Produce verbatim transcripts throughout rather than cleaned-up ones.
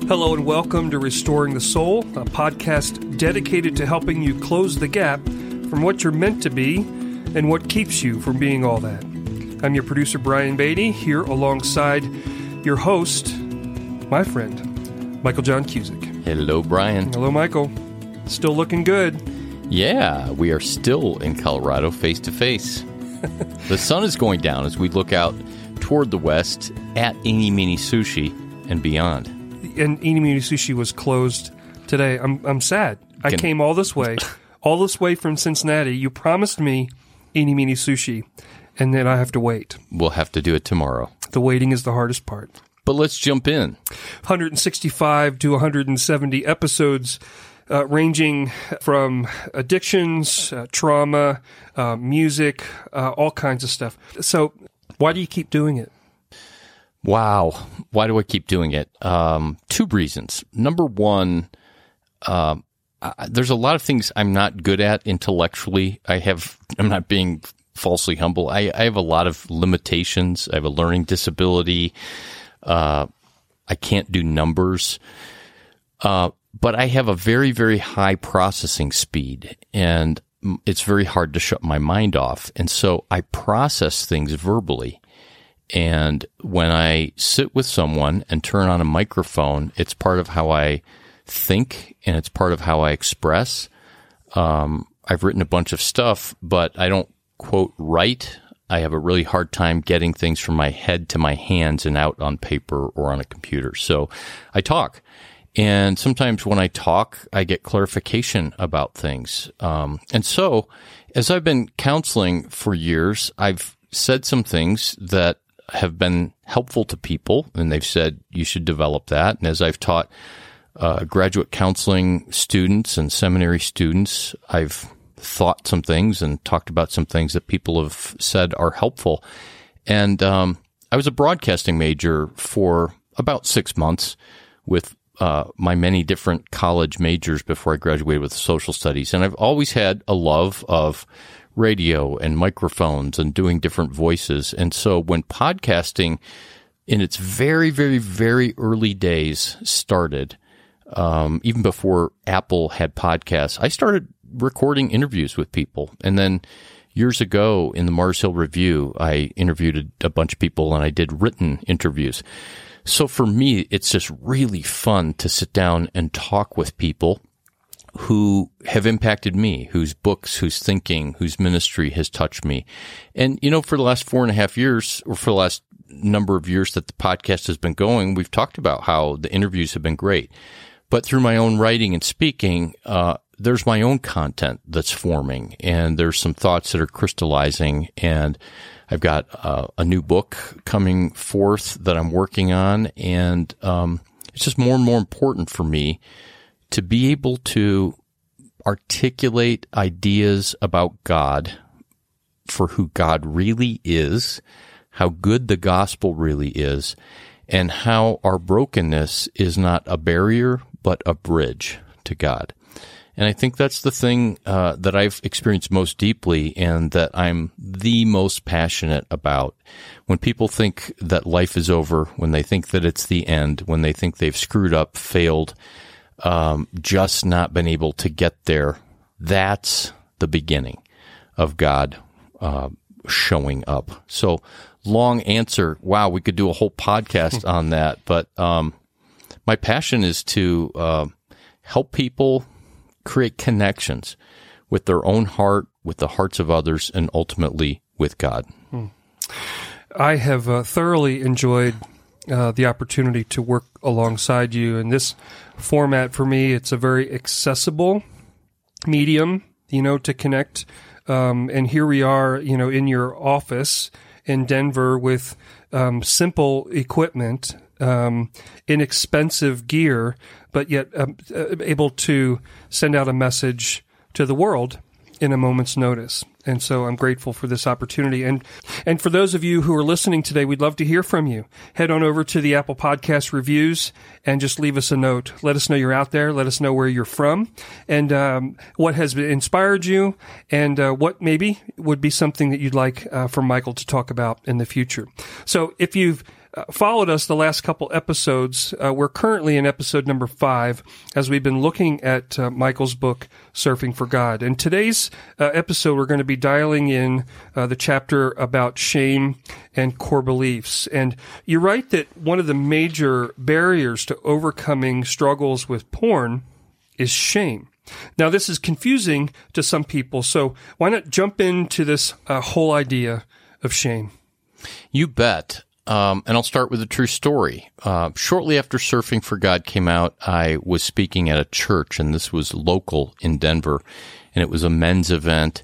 Hello and welcome to Restoring the Soul, a podcast dedicated to helping you close the gap from what you're meant to be and what keeps you from being all that. I'm your producer, Brian Beatty, here alongside your host, my friend, Michael John Cusick. Hello, Brian. Hello, Michael. Still looking good. Yeah, we are still in Colorado face-to-face. The sun is going down as we look out toward the west at Eeny Meeny Sushi and beyond. And Eeny Meeny Sushi was closed today. I'm I'm sad. I Can... came all this way, all this way from Cincinnati. You promised me Eeny Meeny Sushi, and then I have to wait. We'll have to do it tomorrow. The waiting is the hardest part. But let's jump in. one hundred sixty-five to one hundred seventy episodes, uh, ranging from addictions, uh, trauma, uh, music, uh, all kinds of stuff. So why do you keep doing it? Wow. Why do I keep doing it? Um, two reasons. Number one, um, I, there's a lot of things I'm not good at intellectually. I have, I'm not being falsely humble. I, I have a lot of limitations. I have a learning disability. Uh, I can't do numbers. Uh, but I have a very, very high processing speed, and it's very hard to shut my mind off. And so I process things verbally. And when I sit with someone and turn on a microphone, it's part of how I think and it's part of how I express. Um, I've written a bunch of stuff, but I don't, quote, write. I have a really hard time getting things from my head to my hands and out on paper or on a computer. So I talk. And sometimes when I talk, I get clarification about things. Um, and so as I've been counseling for years, I've said some things that have been helpful to people, and they've said you should develop that. And as I've taught uh, graduate counseling students and seminary students, I've thought some things and talked about some things that people have said are helpful. And um, I was a broadcasting major for about six months with uh, my many different college majors before I graduated with social studies. And I've always had a love of radio and microphones and doing different voices. And so when podcasting in its very, very, very early days started, um, even before Apple had podcasts, I started recording interviews with people. And then years ago in the Mars Hill Review, I interviewed a, a bunch of people and I did written interviews. So for me, it's just really fun to sit down and talk with people who have impacted me, whose books, whose thinking, whose ministry has touched me. And, you know, for the last four and a half years, or for the last number of years that the podcast has been going, we've talked about how the interviews have been great. But through my own writing and speaking, uh, there's my own content that's forming, and there's some thoughts that are crystallizing, and I've got uh, a new book coming forth that I'm working on, and um, it's just more and more important for me to be able to articulate ideas about God for who God really is, how good the gospel really is, and how our brokenness is not a barrier, but a bridge to God. And I think that's the thing uh, that I've experienced most deeply and that I'm the most passionate about. When people think that life is over, when they think that it's the end, when they think they've screwed up, failed, Um, just not been able to get there, that's the beginning of God uh, showing up. So, long answer. Wow, we could do a whole podcast on that. But um, my passion is to uh, help people create connections with their own heart, with the hearts of others, and ultimately with God. Hmm. I have uh, thoroughly enjoyed Uh, the opportunity to work alongside you in this format. For me, it's a very accessible medium, you know, to connect. Um, and here we are, you know, in your office in Denver with um, simple equipment, um, inexpensive gear, but yet um, uh, able to send out a message to the world in a moment's notice. And so I'm grateful for this opportunity. And and for those of you who are listening today, we'd love to hear from you. Head on over to the Apple Podcast reviews and just leave us a note. Let us know you're out there. Let us know where you're from and um, what has inspired you and uh, what maybe would be something that you'd like uh, for Michael to talk about in the future. So if you've uh, followed us the last couple episodes, uh, we're currently in episode number five as we've been looking at uh, Michael's book, Surfing for God. In today's uh, episode, we're going to be dialing in uh, the chapter about shame and core beliefs. And you write that one of the major barriers to overcoming struggles with porn is shame. Now, this is confusing to some people, so why not jump into this uh, whole idea of shame? You bet. Um, and I'll start with a true story. Uh, shortly after Surfing for God came out, I was speaking at a church, and this was local in Denver, and it was a men's event.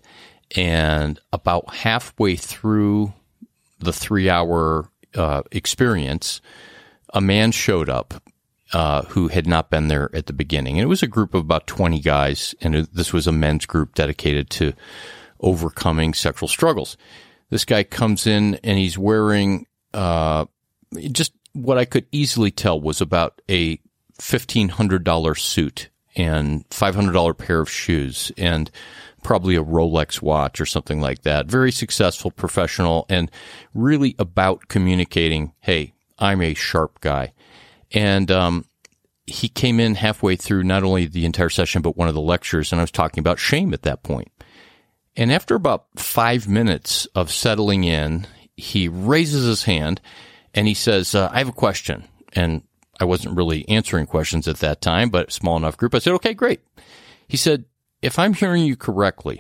And about halfway through the three-hour uh, experience, a man showed up uh, who had not been there at the beginning. And it was a group of about twenty guys, and it, this was a men's group dedicated to overcoming sexual struggles. This guy comes in and he's wearing uh, just what I could easily tell was about a fifteen hundred dollars suit and five hundred dollars pair of shoes and probably a Rolex watch or something like that. Very successful professional and really about communicating, hey, I'm a sharp guy. And um, he came in halfway through not only the entire session but one of the lectures, and I was talking about shame at that point. And after about five minutes of settling in, he raises his hand and he says, uh, I have a question. And I wasn't really answering questions at that time, but small enough group. I said, okay, great. He said, if I'm hearing you correctly,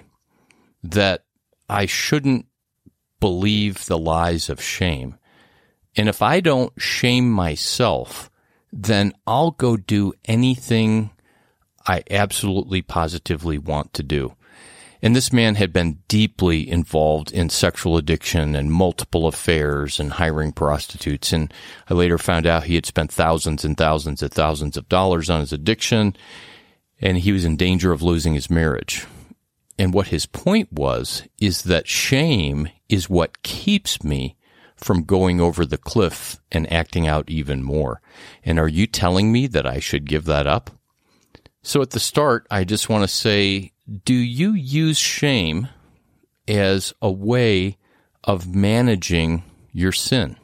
that I shouldn't believe the lies of shame. And if I don't shame myself, then I'll go do anything I absolutely positively want to do. And this man had been deeply involved in sexual addiction and multiple affairs and hiring prostitutes. And I later found out he had spent thousands and thousands and thousands of dollars on his addiction, and he was in danger of losing his marriage. And what his point was is that shame is what keeps me from going over the cliff and acting out even more. And are you telling me that I should give that up? So at the start, I just want to say, do you use shame as a way of managing your sin?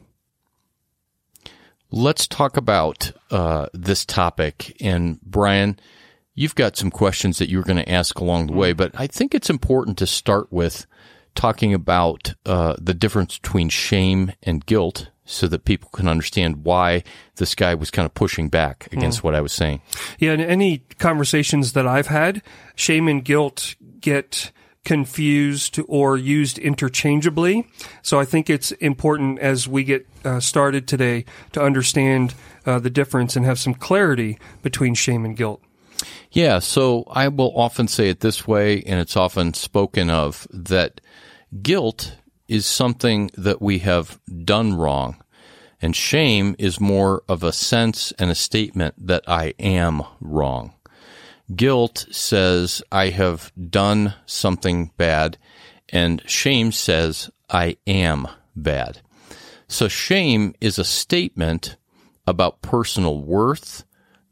Let's talk about uh, this topic. And Brian, you've got some questions that you were going to ask along the way, but I think it's important to start with talking about uh, the difference between shame and guilt so that people can understand why this guy was kind of pushing back against mm. what I was saying. Yeah, in any conversations that I've had, shame and guilt get confused or used interchangeably. So I think it's important as we get uh, started today to understand uh, the difference and have some clarity between shame and guilt. Yeah, so I will often say it this way, and it's often spoken of, that guilt is something that we have done wrong, and shame is more of a sense and a statement that I am wrong. Guilt says I have done something bad, and shame says I am bad. So shame is a statement about personal worth,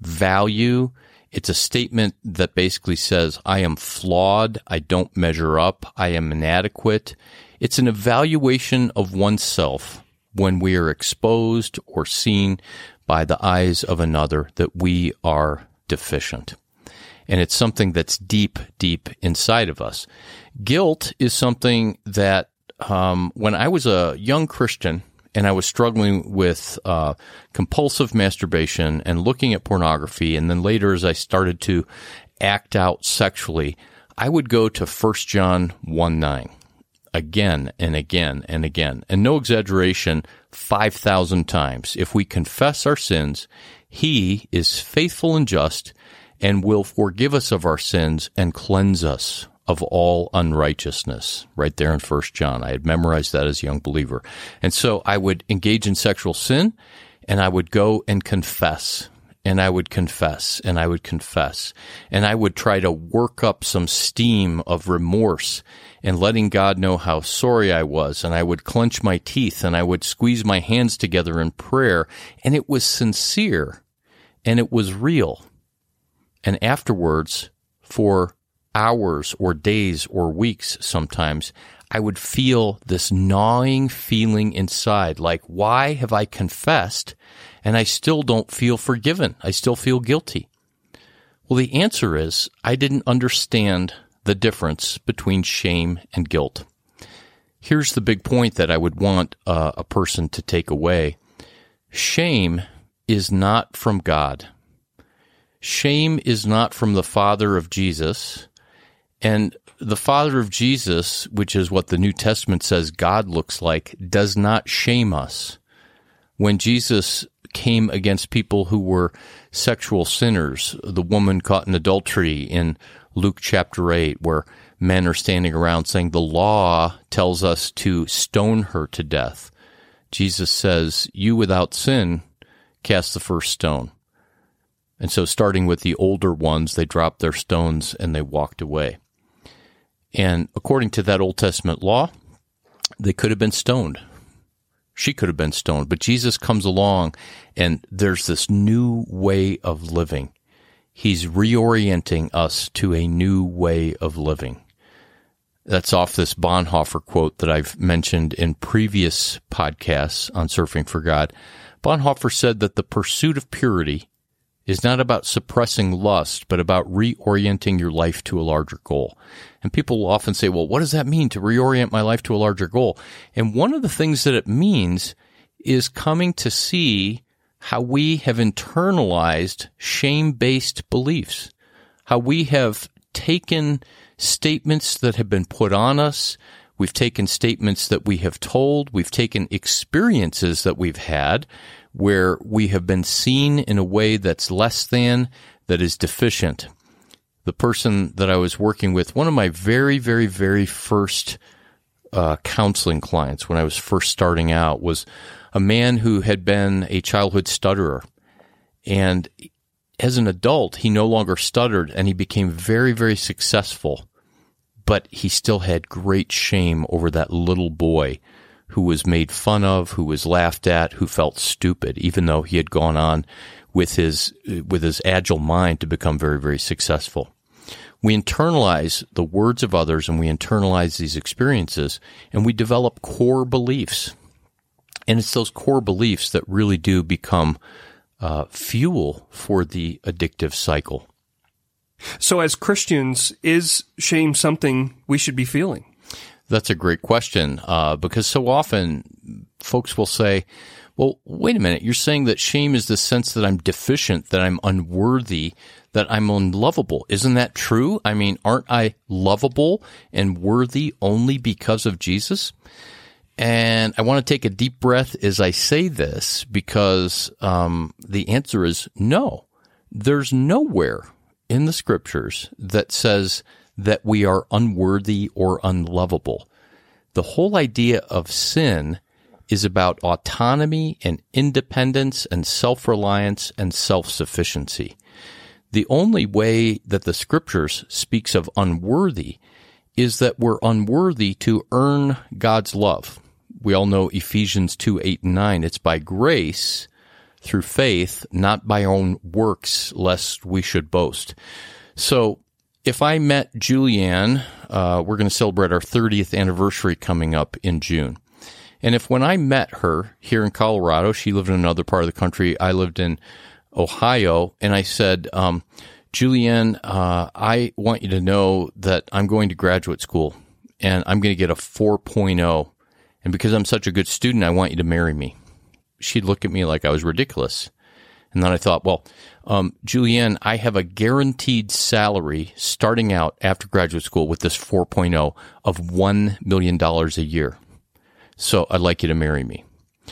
value. It's a statement that basically says I am flawed, I don't measure up, I am inadequate. It's an evaluation of oneself when we are exposed or seen by the eyes of another that we are deficient. And it's something that's deep, deep inside of us. Guilt is something that um, when I was a young Christian and I was struggling with uh, compulsive masturbation and looking at pornography, and then later as I started to act out sexually, I would go to First John one nine again and again and again. And no exaggeration, five thousand times. If we confess our sins, He is faithful and just and will forgive us of our sins and cleanse us of all unrighteousness. Right there in First John. I had memorized that as a young believer. And so I would engage in sexual sin, and I would go and confess, and I would confess, and I would confess, and I would try to work up some steam of remorse and letting God know how sorry I was, and I would clench my teeth, and I would squeeze my hands together in prayer, and it was sincere, and it was real. And afterwards, for hours or days or weeks sometimes, I would feel this gnawing feeling inside, like, why have I confessed and I still don't feel forgiven? I still feel guilty. Well, the answer is I didn't understand the difference between shame and guilt. Here's the big point that I would want uh, a person to take away. Shame is not from God. Shame is not from the Father of Jesus. And the Father of Jesus, which is what the New Testament says God looks like, does not shame us. When Jesus came against people who were sexual sinners, the woman caught in adultery in Luke chapter eight, where men are standing around saying the law tells us to stone her to death. Jesus says, you without sin, cast the first stone. And so starting with the older ones, they dropped their stones and they walked away. And according to that Old Testament law, they could have been stoned. She could have been stoned. But Jesus comes along and there's this new way of living. He's reorienting us to a new way of living. That's off this Bonhoeffer quote that I've mentioned in previous podcasts on Surfing for God. Bonhoeffer said that the pursuit of purity is not about suppressing lust, but about reorienting your life to a larger goal. And people will often say, well, what does that mean to reorient my life to a larger goal? And one of the things that it means is coming to see how we have internalized shame-based beliefs, how we have taken statements that have been put on us, we've taken statements that we have told, we've taken experiences that we've had where we have been seen in a way that's less than, that is deficient. The person that I was working with, one of my very, very, very first uh, counseling clients when I was first starting out, was a man who had been a childhood stutterer. And as an adult, he no longer stuttered and he became very, very successful. But he still had great shame over that little boy who was made fun of, who was laughed at, who felt stupid, even though he had gone on with his with his agile mind to become very, very successful. We internalize the words of others and we internalize these experiences and we develop core beliefs. And it's those core beliefs that really do become uh, fuel for the addictive cycle. So as Christians, is shame something we should be feeling? That's a great question, uh, because so often folks will say, well, wait a minute, you're saying that shame is the sense that I'm deficient, that I'm unworthy, that I'm unlovable. Isn't that true? I mean, aren't I lovable and worthy only because of Jesus? And I want to take a deep breath as I say this, because um, the answer is no. There's nowhere in the Scriptures that says that we are unworthy or unlovable. The whole idea of sin is about autonomy and independence and self-reliance and self-sufficiency. The only way that the Scriptures speaks of unworthy is that we're unworthy to earn God's love. We all know Ephesians two, eight, and nine. It's by grace through faith, not by our own works, lest we should boast. So if I met Julianne, uh, we're going to celebrate our thirtieth anniversary coming up in June. And if when I met her here in Colorado, she lived in another part of the country, I lived in Ohio, and I said, um, Julianne, uh, I want you to know that I'm going to graduate school, and I'm going to get a four point oh, and because I'm such a good student, I want you to marry me. She'd look at me like I was ridiculous. And then I thought, well, um, Julianne, I have a guaranteed salary starting out after graduate school with this four point oh of one million dollars a year. So I'd like you to marry me.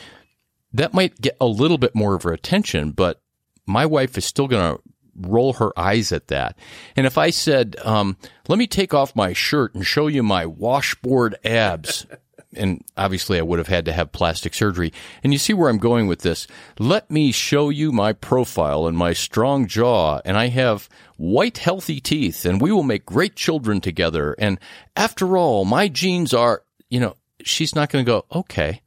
That might get a little bit more of her attention, but my wife is still going to roll her eyes at that. And if I said, um, let me take off my shirt and show you my washboard abs, and obviously I would have had to have plastic surgery. And you see where I'm going with this. Let me show you my profile and my strong jaw, and I have white, healthy teeth, and we will make great children together. And after all, my genes are, you know, she's not going to go, okay.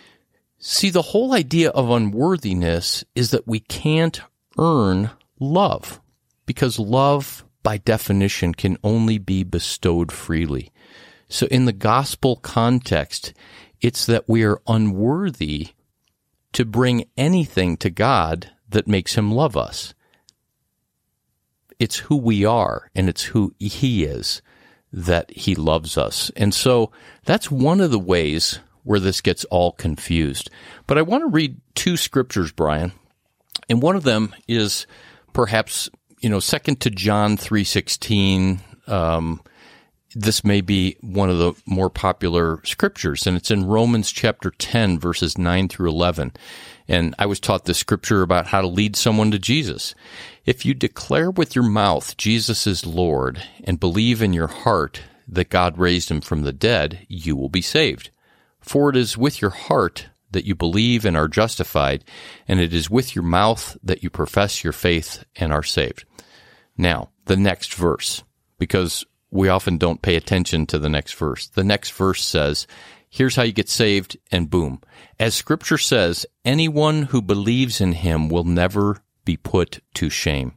See, the whole idea of unworthiness is that we can't earn love, because love, by definition, can only be bestowed freely. So in the gospel context, it's that we are unworthy to bring anything to God that makes him love us. It's who we are, and it's who he is that he loves us. And so that's one of the ways where this gets all confused. But I want to read two scriptures, Brian, and one of them is perhaps, you know, second to John three sixteen. Um, this may be one of the more popular scriptures, and it's in Romans chapter ten, verses nine through eleven. And I was taught this scripture about how to lead someone to Jesus. If you declare with your mouth Jesus is Lord and believe in your heart that God raised him from the dead, you will be saved. For it is with your heart that you believe and are justified, and it is with your mouth that you profess your faith and are saved. Now, the next verse, because we often don't pay attention to the next verse. The next verse says, here's how you get saved, and boom. As Scripture says, anyone who believes in him will never be put to shame.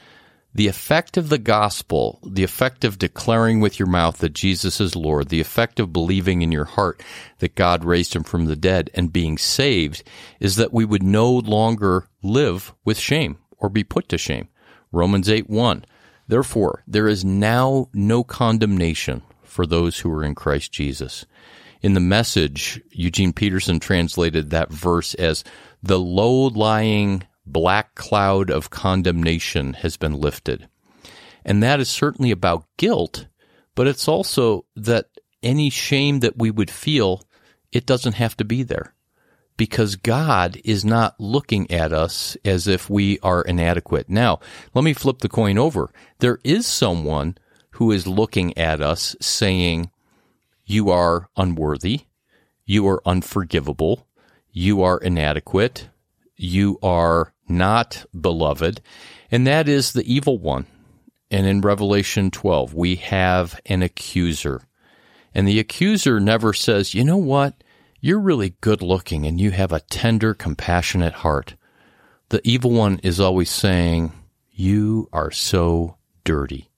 The effect of the gospel, the effect of declaring with your mouth that Jesus is Lord, the effect of believing in your heart that God raised him from the dead and being saved is that we would no longer live with shame or be put to shame. Romans eight one. Therefore, there is now no condemnation for those who are in Christ Jesus. In the Message, Eugene Peterson translated that verse as the low-lying black cloud of condemnation has been lifted. And that is certainly about guilt, but it's also that any shame that we would feel, it doesn't have to be there. Because God is not looking at us as if we are inadequate. Now, let me flip the coin over. There is someone who is looking at us saying, you are unworthy, you are unforgivable, you are inadequate, you are not beloved, and that is the evil one. And in Revelation twelve, we have an accuser. And the accuser never says, you know what? You're really good looking and you have a tender, compassionate heart. The evil one is always saying, you are so dirty.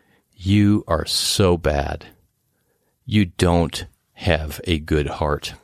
You are so bad. You don't have a good heart.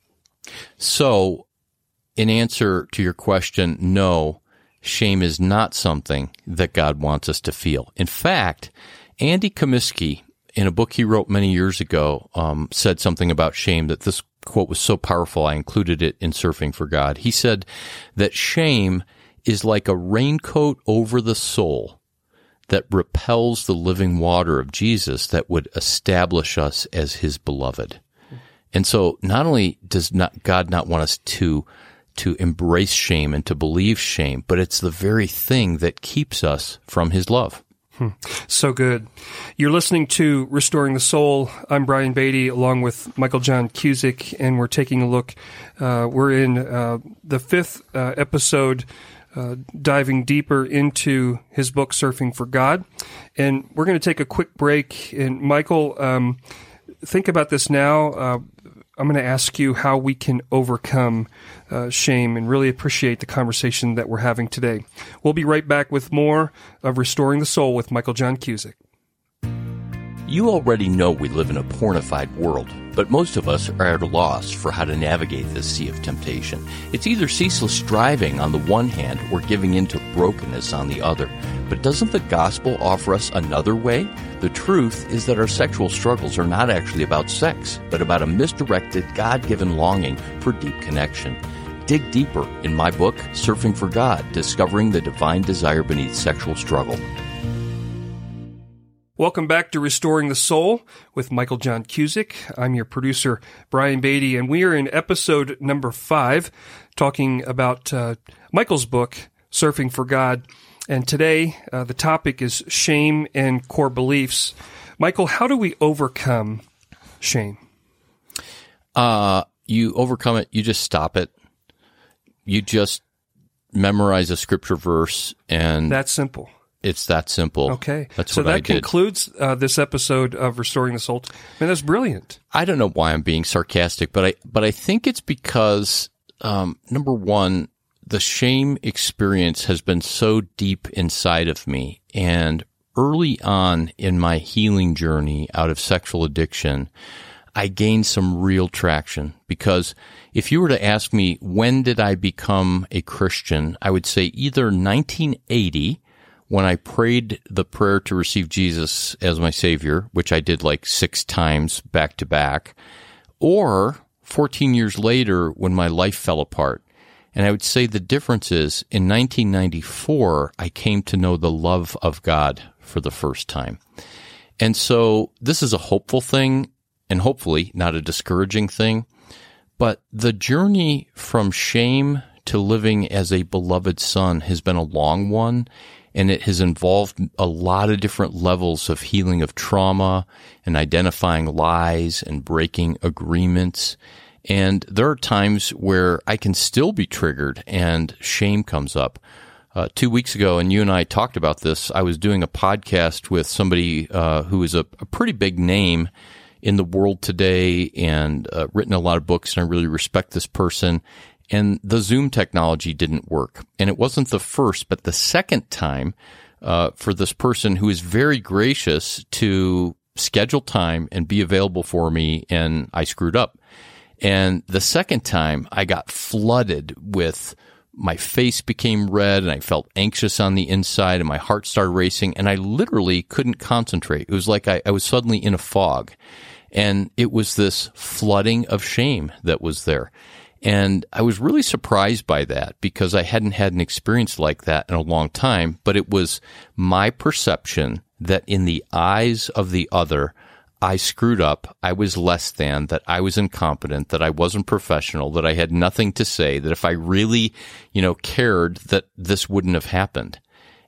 So, in answer to your question, no, shame is not something that God wants us to feel. In fact, Andy Comiskey, in a book he wrote many years ago, um, said something about shame that this quote was so powerful I included it in Surfing for God. He said that shame is like a raincoat over the soul that repels the living water of Jesus that would establish us as his beloved. And so not only does not God not want us to to embrace shame and to believe shame, but it's the very thing that keeps us from his love. Hmm. So good. You're listening to Restoring the Soul. I'm Brian Beatty along with Michael John Cusick, and we're taking a look. Uh, we're in uh, the fifth uh, episode, uh, diving deeper into his book, Surfing for God. And we're going to take a quick break. And Michael, um, think about this now. Uh, I'm going to ask you how we can overcome uh, shame and really appreciate the conversation that we're having today. We'll be right back with more of Restoring the Soul with Michael John Cusick. You already know we live in a pornified world, but most of us are at a loss for how to navigate this sea of temptation. It's either ceaseless striving on the one hand or giving in to brokenness on the other. But doesn't the gospel offer us another way? The truth is that our sexual struggles are not actually about sex, but about a misdirected, God-given longing for deep connection. Dig deeper in my book, Surfing for God, Discovering the Divine Desire Beneath Sexual Struggle. Welcome back to Restoring the Soul with Michael John Cusick. I'm your producer, Brian Beatty, and we are in episode number five, talking about uh, Michael's book, Surfing for God. And today, uh, the topic is shame and core beliefs. Michael, how do we overcome shame? Uh, you overcome it, you just stop it. You just memorize a scripture verse, and That's simple. It's that simple. Okay. That's so what that I did. concludes uh, this episode of Restoring the Soul. Man, that's brilliant. I don't know why I'm being sarcastic, but I but I think it's because, um, number one, the shame experience has been so deep inside of me, and early on in my healing journey out of sexual addiction, I gained some real traction, because if you were to ask me, when did I become a Christian, I would say either nineteen eighty, when I prayed the prayer to receive Jesus as my Savior, which I did like six times back to back, or fourteen years later when my life fell apart. And I would say the difference is, in nineteen ninety-four, I came to know the love of God for the first time. And so this is a hopeful thing, and hopefully not a discouraging thing. But the journey from shame to living as a beloved son has been a long one, and it has involved a lot of different levels of healing of trauma and identifying lies and breaking agreements. And there are times where I can still be triggered and shame comes up. Uh, two weeks ago, and you and I talked about this, I was doing a podcast with somebody uh, who is a, a pretty big name in the world today and uh, written a lot of books, and I really respect this person. And the Zoom technology didn't work. And it wasn't the first, but the second time uh, for this person who is very gracious to schedule time and be available for me, and I screwed up. And the second time, I got flooded with, my face became red, and I felt anxious on the inside, and my heart started racing, and I literally couldn't concentrate. It was like I, I was suddenly in a fog. And it was this flooding of shame that was there. And I was really surprised by that, because I hadn't had an experience like that in a long time, but it was my perception that in the eyes of the other, I screwed up, I was less than, that I was incompetent, that I wasn't professional, that I had nothing to say, that if I really, you know, cared, that this wouldn't have happened.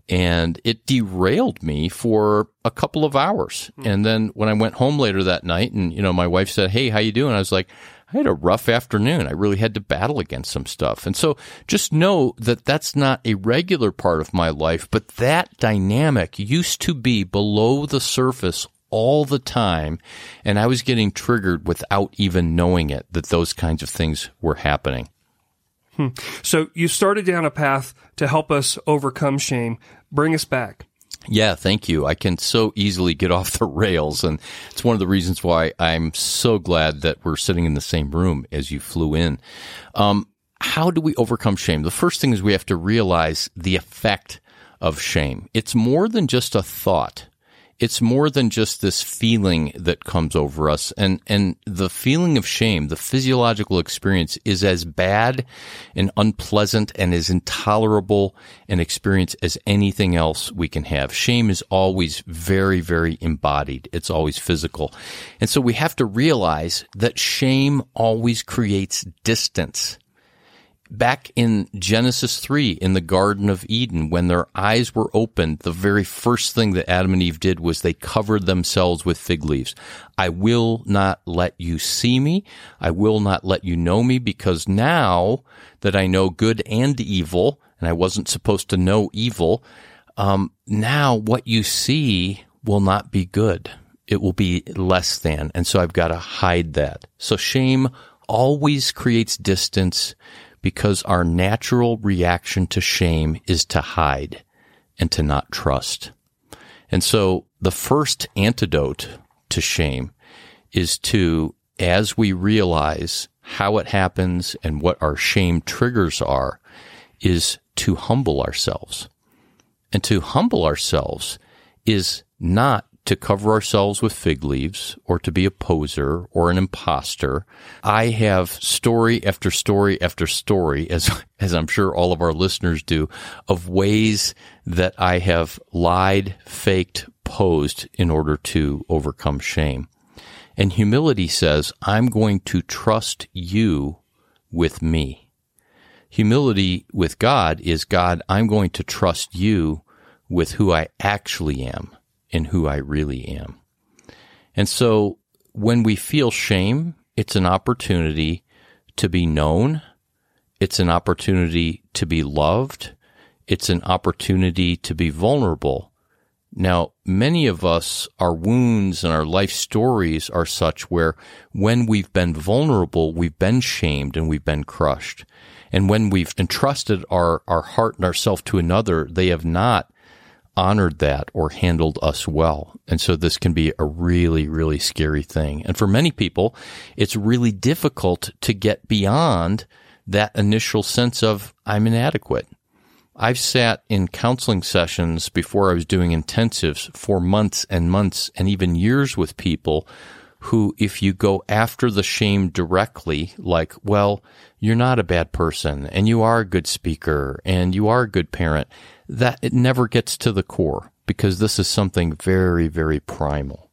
And it derailed me for a couple of hours. Mm. And then when I went home later that night, and, you know, my wife said, "Hey, how you doing?" I was like, I had a rough afternoon. I really had to battle against some stuff. And so just know that that's not a regular part of my life, but that dynamic used to be below the surface all the time, and I was getting triggered without even knowing it, that those kinds of things were happening. Hmm. So you started down a path to help us overcome shame. Bring us back. Yeah, thank you. I can so easily get off the rails, and it's one of the reasons why I'm so glad that we're sitting in the same room as you flew in. Um, how do we overcome shame? The first thing is we have to realize the effect of shame. It's more than just a thought. It's more than just this feeling that comes over us. And, and the feeling of shame, the physiological experience, is as bad and unpleasant and as intolerable an experience as anything else we can have. Shame is always very, very embodied. It's always physical. And so we have to realize that shame always creates distance. Back in Genesis three, in the Garden of Eden, when their eyes were opened, the very first thing that Adam and Eve did was they covered themselves with fig leaves. I will not let you see me. I will not let you know me, because now that I know good and evil, and I wasn't supposed to know evil, um, now what you see will not be good. It will be less than. And so I've got to hide that. So shame always creates distance, because our natural reaction to shame is to hide and to not trust. And so the first antidote to shame is to, as we realize how it happens and what our shame triggers are, is to humble ourselves. And to humble ourselves is not to cover ourselves with fig leaves or to be a poser or an imposter. I have story after story after story, as as I'm sure all of our listeners do, of ways that I have lied, faked, posed in order to overcome shame. And humility says, I'm going to trust you with me. Humility with God is, God, I'm going to trust you with who I actually am and who I really am. And so when we feel shame, it's an opportunity to be known. It's an opportunity to be loved. It's an opportunity to be vulnerable. Now, many of us, our wounds and our life stories are such where when we've been vulnerable, we've been shamed and we've been crushed. And when we've entrusted our, our heart and ourself to another, they have not honored that or handled us well. And so this can be a really, really scary thing. And for many people, it's really difficult to get beyond that initial sense of, I'm inadequate. I've sat in counseling sessions before I was doing intensives for months and months and even years with people who, if you go after the shame directly, like, well, you're not a bad person and you are a good speaker and you are a good parent, that it never gets to the core because this is something very, very primal.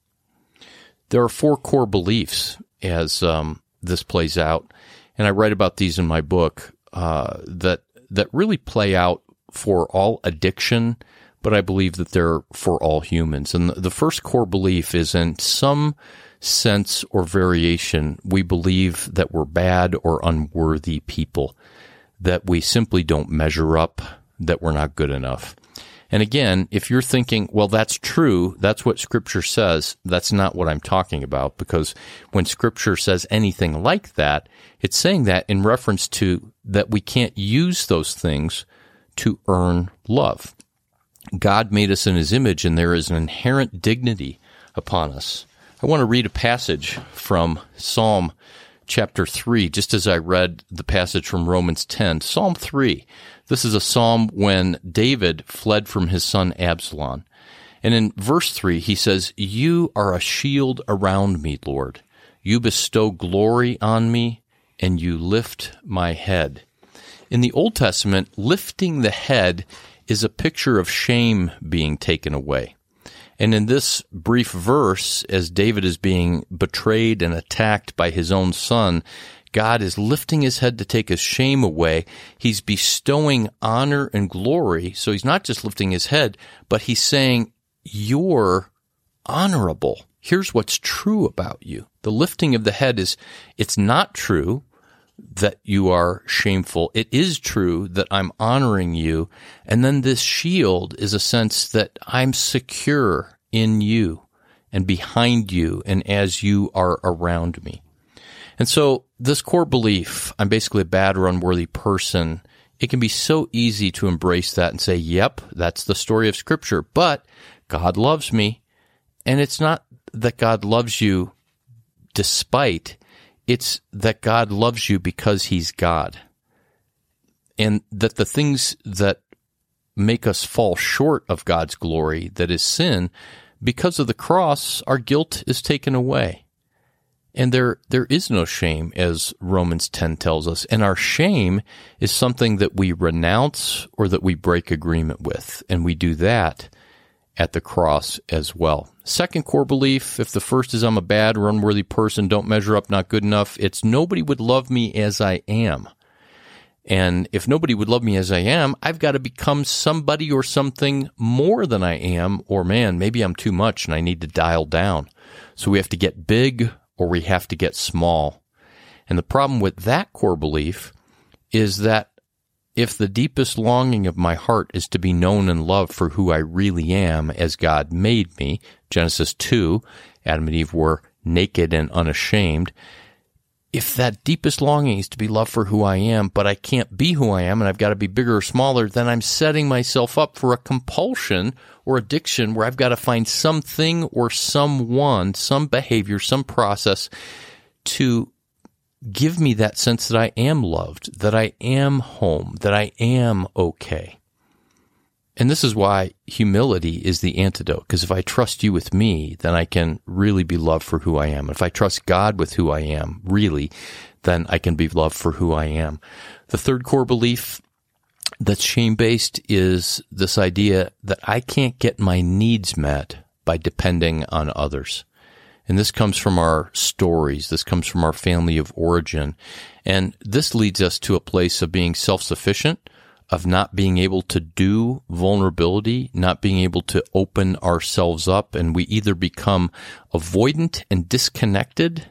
There are four core beliefs as um, this plays out, and I write about these in my book uh, that that really play out for all addiction, but I believe that they're for all humans. And the first core belief is, in some sense or variation, we believe that we're bad or unworthy people, that we simply don't measure up, that we're not good enough. And again, if you're thinking, well, that's true, that's what Scripture says, that's not what I'm talking about, because when Scripture says anything like that, it's saying that in reference to that we can't use those things to earn love. God made us in His image, and there is an inherent dignity upon us. I want to read a passage from Psalm chapter three, just as I read the passage from Romans ten. Psalm three. This is a psalm when David fled from his son Absalom. And in verse three, he says, "You are a shield around me, Lord. You bestow glory on me, and you lift my head." In the Old Testament, lifting the head is a picture of shame being taken away. And in this brief verse, as David is being betrayed and attacked by his own son, God is lifting his head to take his shame away. He's bestowing honor and glory. So he's not just lifting his head, but he's saying, you're honorable. Here's what's true about you. The lifting of the head is, it's not true that you are shameful. It is true that I'm honoring you. And then this shield is a sense that I'm secure in you and behind you and as you are around me. And so this core belief, I'm basically a bad or unworthy person, it can be so easy to embrace that and say, yep, that's the story of Scripture, but God loves me. And it's not that God loves you despite, it's that God loves you because He's God. And that the things that make us fall short of God's glory, that is sin, because of the cross, our guilt is taken away. And there there is no shame, as Romans ten tells us. And our shame is something that we renounce or that we break agreement with. And we do that at the cross as well. Second core belief, if the first is I'm a bad or unworthy person, don't measure up, not good enough, it's nobody would love me as I am. And if nobody would love me as I am, I've got to become somebody or something more than I am, or man, maybe I'm too much and I need to dial down. So we have to get big or we have to get small. And the problem with that core belief is that if the deepest longing of my heart is to be known and loved for who I really am as God made me, Genesis two, Adam and Eve were naked and unashamed. If that deepest longing is to be loved for who I am, but I can't be who I am and I've got to be bigger or smaller, then I'm setting myself up for a compulsion or addiction where I've got to find something or someone, some behavior, some process to give me that sense that I am loved, that I am home, that I am okay. And this is why humility is the antidote, because if I trust you with me, then I can really be loved for who I am. If I trust God with who I am, really, then I can be loved for who I am. The third core belief that's shame-based is this idea that I can't get my needs met by depending on others. And this comes from our stories. This comes from our family of origin. And this leads us to a place of being self-sufficient, of not being able to do vulnerability, not being able to open ourselves up, and we either become avoidant and disconnected,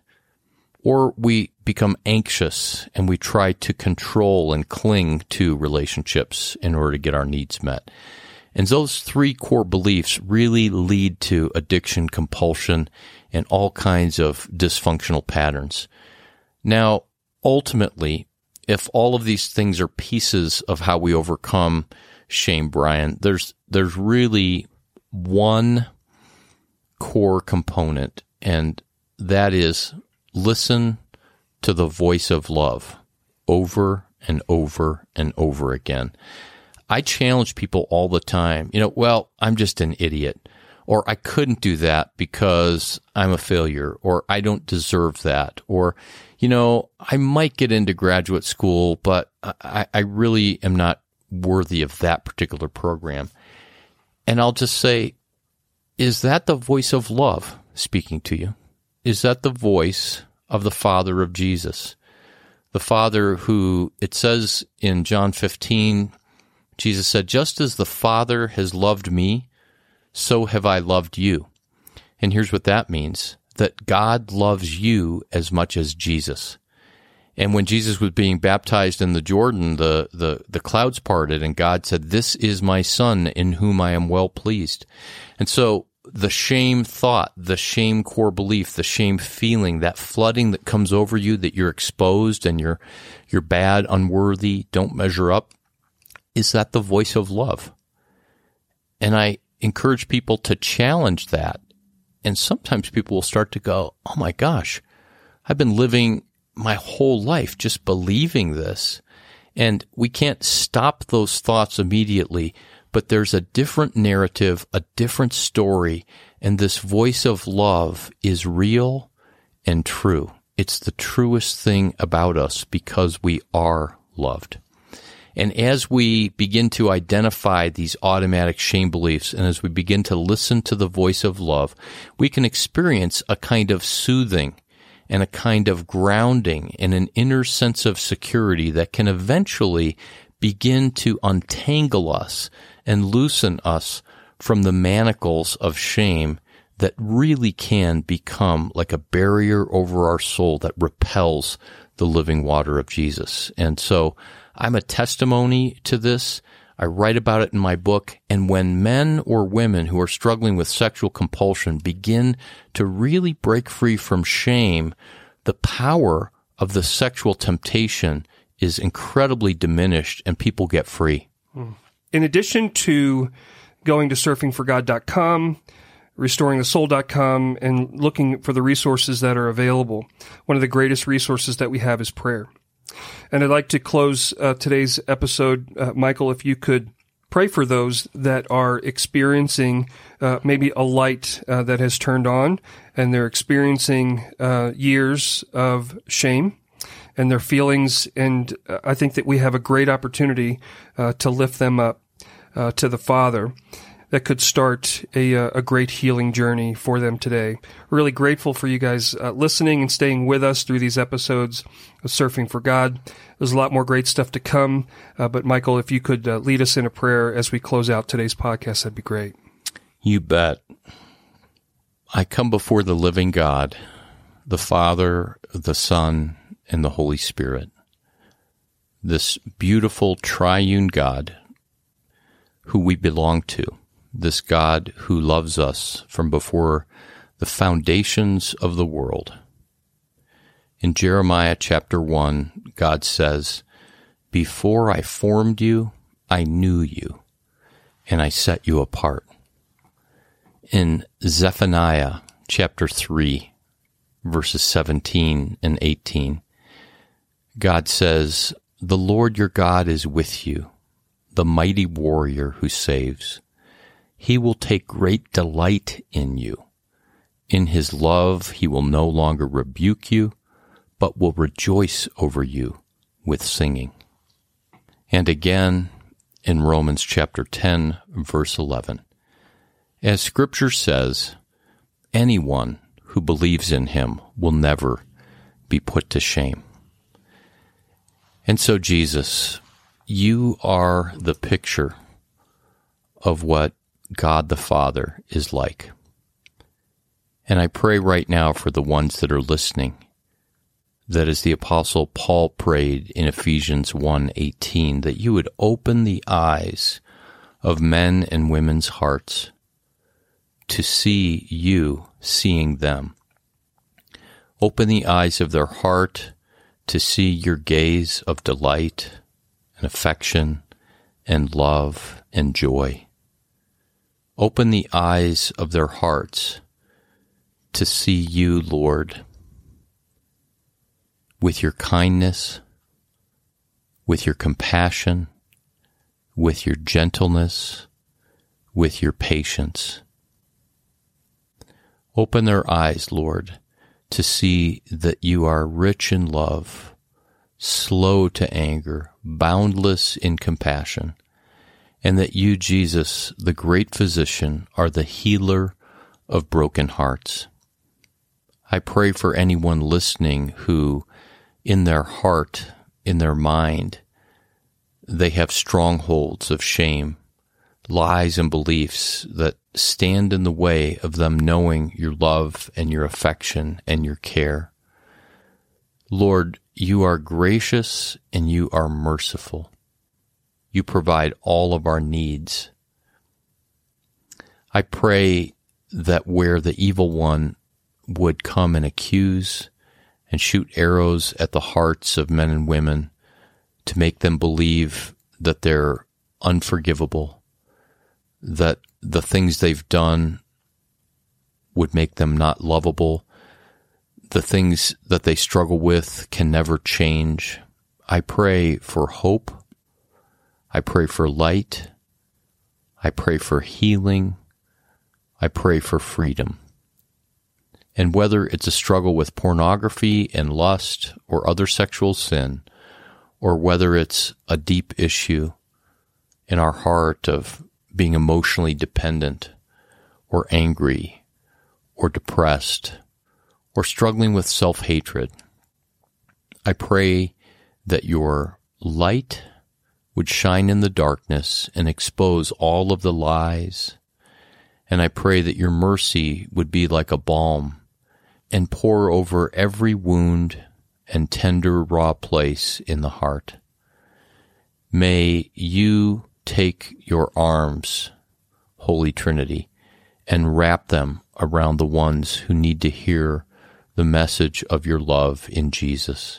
or we become anxious and we try to control and cling to relationships in order to get our needs met. And those three core beliefs really lead to addiction, compulsion, and all kinds of dysfunctional patterns. Now, ultimately, if all of these things are pieces of how we overcome shame, Brian, there's there's really one core component, and that is listen to the voice of love over and over and over again. I challenge people all the time, you know, well, I'm just an idiot, or I couldn't do that because I'm a failure, or I don't deserve that, or, you know, I might get into graduate school, but I, I really am not worthy of that particular program. And I'll just say, is that the voice of love speaking to you? Is that the voice of the Father of Jesus? The Father who, it says in John fifteen, Jesus said, just as the Father has loved me, so have I loved you. And here's what that means, that God loves you as much as Jesus. And when Jesus was being baptized in the Jordan, the, the, the clouds parted, and God said, this is my Son in whom I am well pleased. And so the shame thought, the shame core belief, the shame feeling, that flooding that comes over you, that you're exposed and you're you're bad, unworthy, don't measure up, is that the voice of love? And I encourage people to challenge that. And sometimes people will start to go, oh my gosh, I've been living my whole life just believing this. And we can't stop those thoughts immediately, but there's a different narrative, a different story, and this voice of love is real and true. It's the truest thing about us because we are loved. And as we begin to identify these automatic shame beliefs, and as we begin to listen to the voice of love, we can experience a kind of soothing and a kind of grounding and an inner sense of security that can eventually begin to untangle us and loosen us from the manacles of shame that really can become like a barrier over our soul that repels the living water of Jesus. And so I'm a testimony to this. I write about it in my book. And when men or women who are struggling with sexual compulsion begin to really break free from shame, the power of the sexual temptation is incredibly diminished and people get free. In addition to going to surfing for god dot com, restoring the soul dot com, and looking for the resources that are available, one of the greatest resources that we have is prayer. And I'd like to close uh, today's episode, uh, Michael, if you could pray for those that are experiencing uh, maybe a light uh, that has turned on, and they're experiencing uh, years of shame and their feelings. And uh, I think that we have a great opportunity uh, to lift them up uh, to the Father that could start a, a great healing journey for them today. Really grateful for you guys uh, listening and staying with us through these episodes of Surfing for God. There's a lot more great stuff to come, uh, but Michael, if you could uh, lead us in a prayer as we close out today's podcast, that'd be great. You bet. I come before the living God, the Father, the Son, and the Holy Spirit, this beautiful triune God who we belong to, this God who loves us from before the foundations of the world. In Jeremiah chapter one, God says, before I formed you, I knew you, and I set you apart. In Zephaniah chapter three, verses seventeen and eighteen, God says, the Lord your God is with you, the mighty warrior who saves. He will take great delight in you. In his love he will no longer rebuke you, but will rejoice over you with singing. And again, in Romans chapter ten, verse eleven, as Scripture says, anyone who believes in him will never be put to shame. And so, Jesus, you are the picture of what God the Father is like. And I pray right now for the ones that are listening, that as the Apostle Paul prayed in Ephesians one eighteen, that you would open the eyes of men and women's hearts to see you seeing them. Open the eyes of their heart to see your gaze of delight and affection and love and joy. Open the eyes of their hearts to see you, Lord, with your kindness, with your compassion, with your gentleness, with your patience. Open their eyes, Lord, to see that you are rich in love, slow to anger, boundless in compassion, and that you, Jesus, the great physician, are the healer of broken hearts. I pray for anyone listening who, in their heart, in their mind, they have strongholds of shame, lies and beliefs that stand in the way of them knowing your love and your affection and your care. Lord, you are gracious and you are merciful. You provide all of our needs. I pray that where the evil one would come and accuse and shoot arrows at the hearts of men and women to make them believe that they're unforgivable, that the things they've done would make them not lovable, the things that they struggle with can never change. I pray for hope. I pray for light. I pray for healing. I pray for freedom. And whether it's a struggle with pornography and lust or other sexual sin, or whether it's a deep issue in our heart of being emotionally dependent or angry or depressed or struggling with self-hatred, I pray that your light would shine in the darkness and expose all of the lies. And I pray that your mercy would be like a balm and pour over every wound and tender, raw place in the heart. May you take your arms, Holy Trinity, and wrap them around the ones who need to hear the message of your love in Jesus.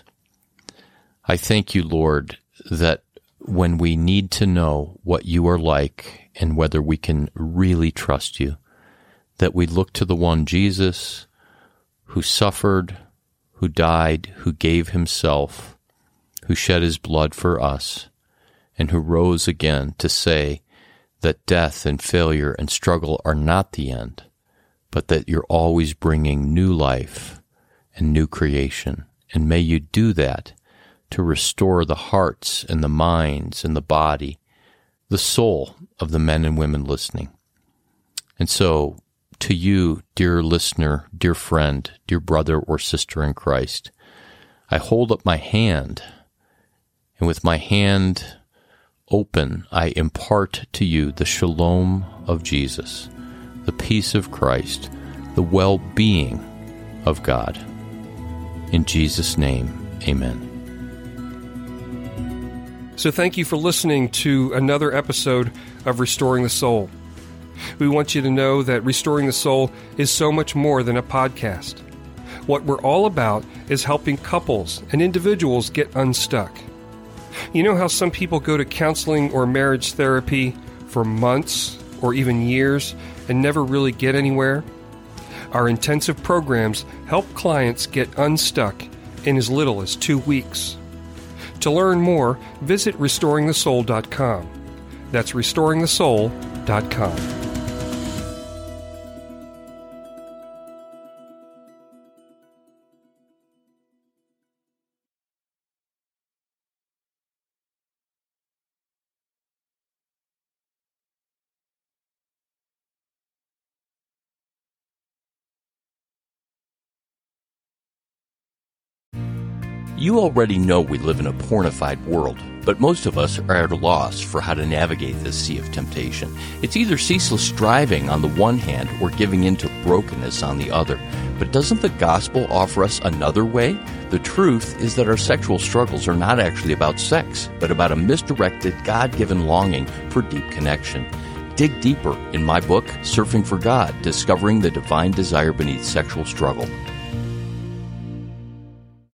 I thank you, Lord, that when we need to know what you are like and whether we can really trust you, that we look to the one Jesus who suffered, who died, who gave himself, who shed his blood for us, and who rose again to say that death and failure and struggle are not the end, but that you're always bringing new life and new creation. And may you do that to restore the hearts and the minds and the body, the soul of the men and women listening. And so, to you, dear listener, dear friend, dear brother or sister in Christ, I hold up my hand, and with my hand open, I impart to you the shalom of Jesus, the peace of Christ, the well-being of God. In Jesus' name, amen. So thank you for listening to another episode of Restoring the Soul. We want you to know that Restoring the Soul is so much more than a podcast. What we're all about is helping couples and individuals get unstuck. You know how some people go to counseling or marriage therapy for months or even years and never really get anywhere? Our intensive programs help clients get unstuck in as little as two weeks. To learn more, visit restoring the soul dot com. That's restoring the soul dot com. You already know we live in a pornified world, but most of us are at a loss for how to navigate this sea of temptation. It's either ceaseless striving on the one hand or giving in to brokenness on the other. But doesn't the gospel offer us another way? The truth is that our sexual struggles are not actually about sex, but about a misdirected, God-given longing for deep connection. Dig deeper in my book, Surfing for God, Discovering the Divine Desire Beneath Sexual Struggle.